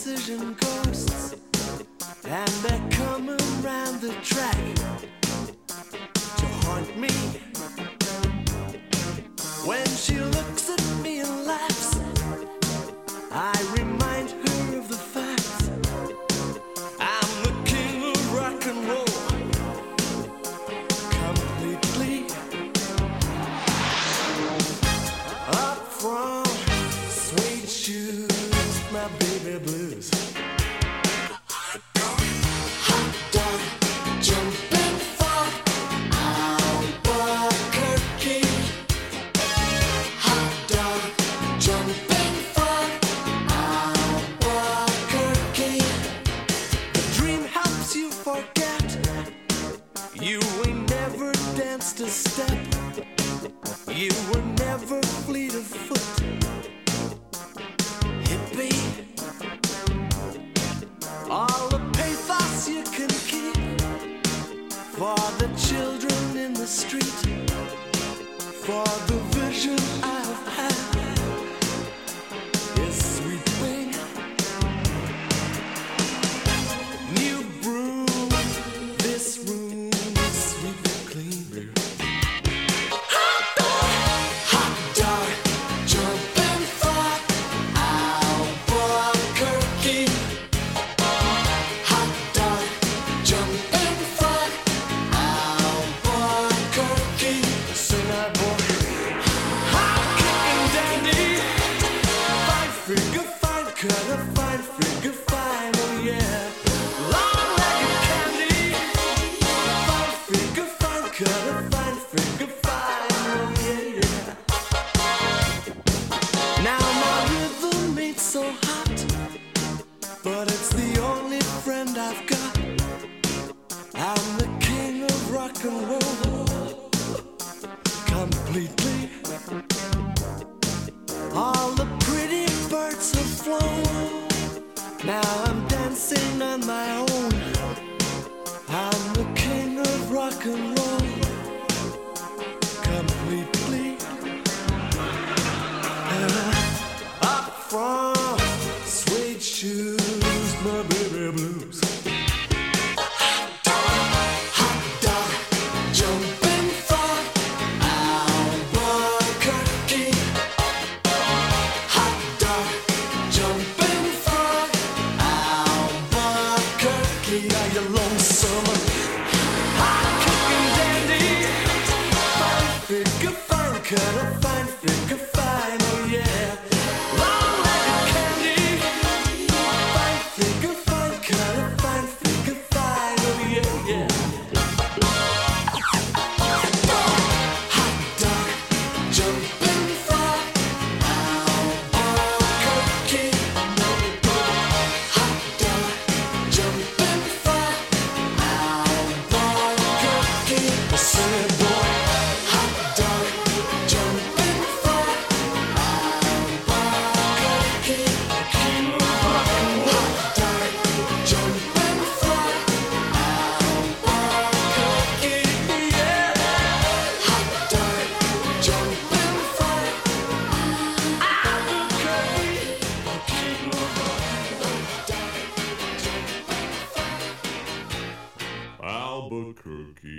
indecision ghosts, and they're coming round the track to haunt me. When she looks at me and laughs, I remind her of the fact I'm the king of rock and roll, completely. Up from suede shoes, my baby blues. Hot dog, jumping for Albuquerque. Hot dog, jumping for Albuquerque. The dream helps you forget you ain't never danced a step. You were never fleet of foot, hippie. All the pathos you can keep for the children in the street, for the vision I've had is sweet thing. New broom, this room is sweet and clean. Hot dog, jumping for Albuquerque. Hot dog, jumping for Albuquerque. Sing that boy. Hot kicking dandy, fine figure, fine cutter, fine figure, fine, oh yeah. Long-legged candy, fine figure, fine cutter, fine figure, fine, oh yeah. Now my rhythm ain't so hot, but it's the only friend I've got. I'm the king of rock and roll, completely. All the pretty birds have flown, now I'm dancing on my own. I'm the king of rock and roll, completely. Up from suede shoes, my baby blues. Hot dog, jumping for Albuquerque. Hot dog, jumping for Albuquerque. Are you lonesome? Hot kicking dandy, fine figure, fine cutter, fine figure, fine, oh yeah. Long-legged candy, fine figure, fine cutter, fine figure, fine, oh yeah, yeah. Hot dog, jumping for Albuquerque. Hot dog, jumping for Albuquerque. Sing it, boy. Hot dog, jumping for Albuquerque. Hot dog, jumping for Albuquerque. Yeah. Hot dog, jumping for Albuquerque. Albuquerque.